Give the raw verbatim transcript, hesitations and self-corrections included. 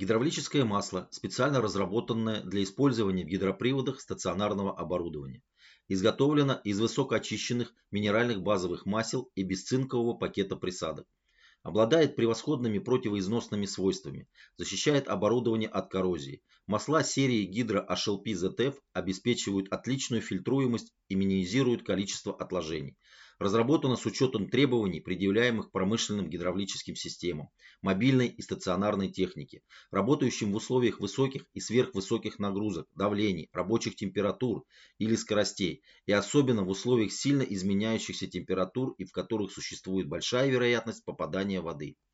Гидравлическое масло, специально разработанное для использования в гидроприводах стационарного оборудования. Изготовлено из высокоочищенных минеральных базовых масел и бесцинкового пакета присадок. Обладает превосходными противоизносными свойствами, защищает оборудование от коррозии. Масла серии Hydro эйч эл пи зет эф обеспечивают отличную фильтруемость и минимизируют количество отложений. Разработано с учетом требований, предъявляемых промышленным гидравлическим системам, мобильной и стационарной технике, работающим в условиях высоких и сверхвысоких нагрузок, давлений, рабочих температур или скоростей, и особенно в условиях сильно изменяющихся температур и в которых существует большая вероятность попадания воды.